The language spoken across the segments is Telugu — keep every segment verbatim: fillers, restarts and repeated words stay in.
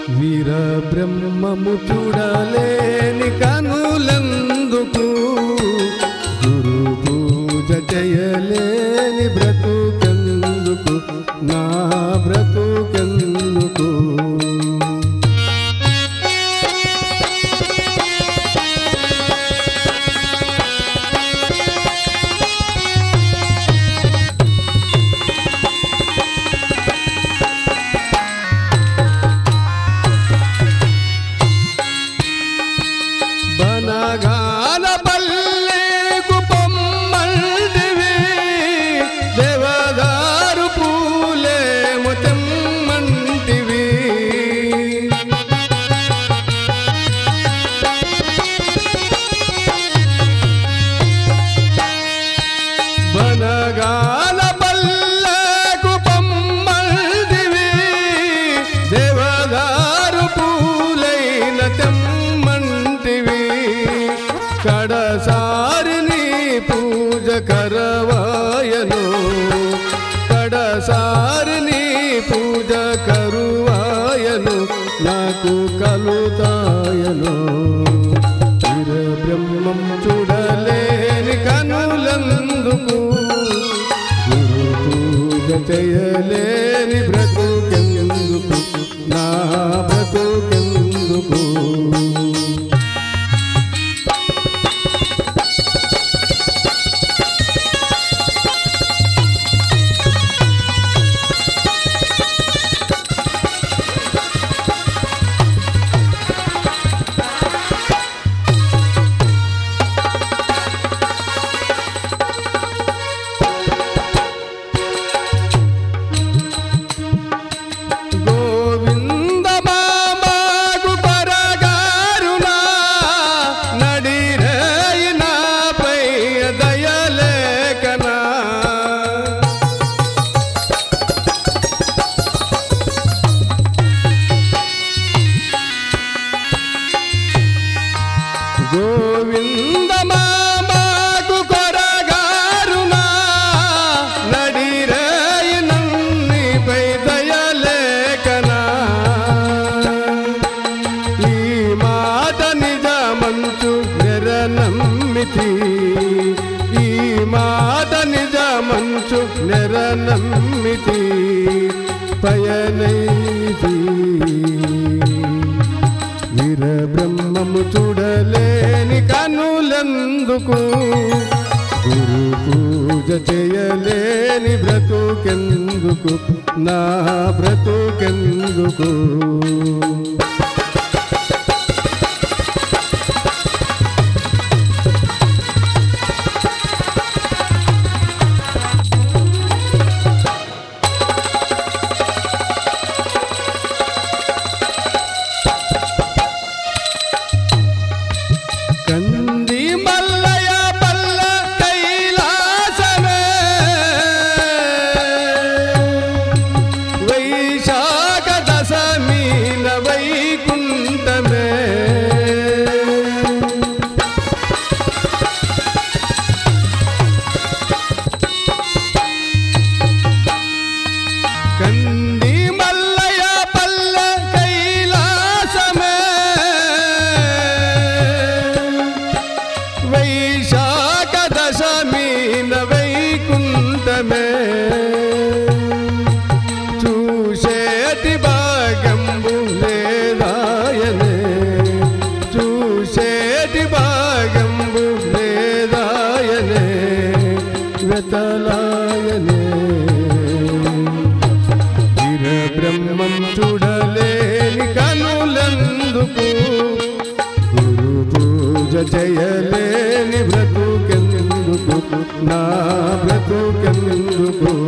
వీర బ్రహ్మము చూడలేని కనులందుకు గురు పూజ చేయలేని బ్రతుకెందుకు నా బ్రతుకెందుకు బనగాన పల్లెకు పొమ్మంటివి దేవదారు పూలేము తెమ్మంటివి బనగాన పల్లెకు పొమ్మంటివి దేవదారు పూలైన తెమ్మంటివి కడసారి నీ పూజ కరవాయను కడసారి నీ పూజ కరువాయను నాకు కలుతాయను వీర బ్రహ్మం చూడలేని కనులందుకు గురు పూజ చేయలేని బ్రతుకెందుకు నా బ్రతుకెందుకు గోవింద మామాకు కొరగారునా నడిరేయ నన్నిపై దయలేకనా ఈ మాట నిజమంచు నెరనమ్మితి ఈ మాట నిజమంచు నెరనమ్మితి పయనైతి వీర బ్రహ్మము చూడలేని కనులందుకు గురు పూజ చేయలేని బ్రతుకెందుకు నా బ్రతుకెందుకు కంది మల్లయ పల్ల కైలాసమే వైశాఖ దశమీన వైకుంఠమే కంది మల్లయ పల్ల కైలాసమే వైశాఖ దశమీన వైకుంఠమే చూసేటి భాగంబు లేదాయనే చూసేటి భాగంబు లేదాయనే వెతలాయనే వీర బ్రహ్మం చూడలేని కనులందుకు గురు పూజ చేయలేని బ్రతుకెందుకు నా బ్రతుకెందుకు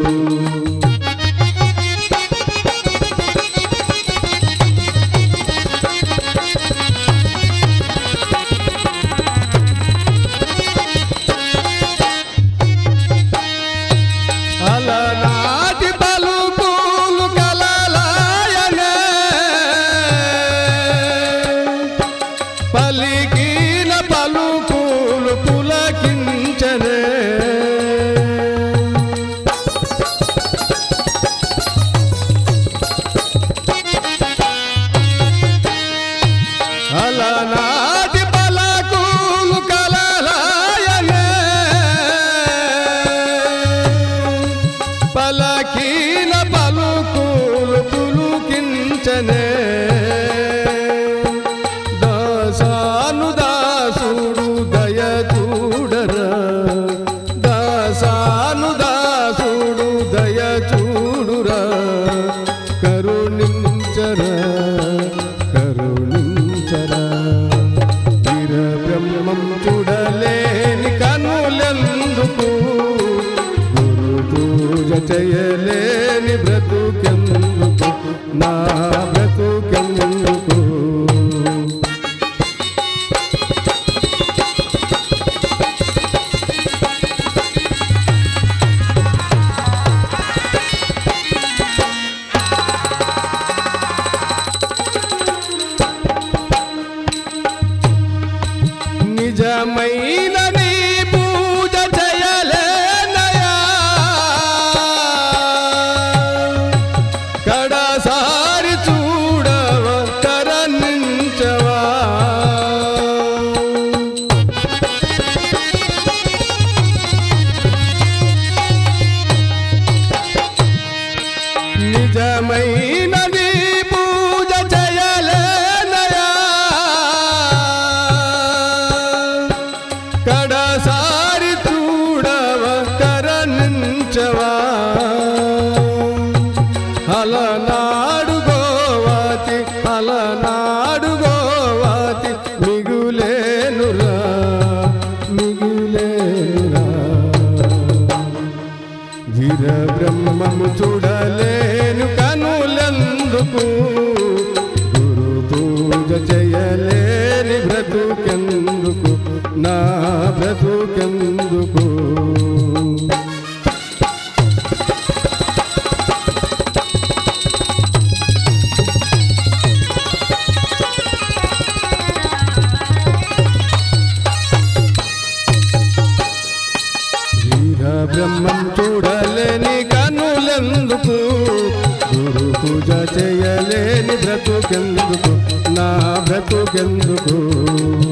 అలనాటి పలుకులు కలలాయనే పలికిన పలుకులు పులకించనే కరుణించనే దాసాను దాసుడు దయ చూడరా దాసాను దాసుడు దయ చూడురా కరుణించరా కరుణించరా వీర బ్రహ్మం చూడలేని కనులెందుకు గురు పూజ చేయలేని బ్రతుకెందుకు నా బ్రతుకెందుకు నిజమైన నీ పూజ చేయలేనయా కడసారి చూడవ కరుణించవా నిజమైన నీ పూజ చేయలేనయా కడసారి చూడవ కరుణించవా అలనాడు గోవాతి అలనాడు గోవాతి మిగులేనురా మిగులేనురా వీర బ్రహ్మము చూడలేను కనులెందుకు గురు పూజ చేయలేని బ్రతుకెందుకు నా బ్రతుకెందుకు వీర బ్రహ్మం చూడలేని కనులెందుకు గురు పూజ చేయలేని బ్రతుకెందుకు నా బ్రతుకెందుకు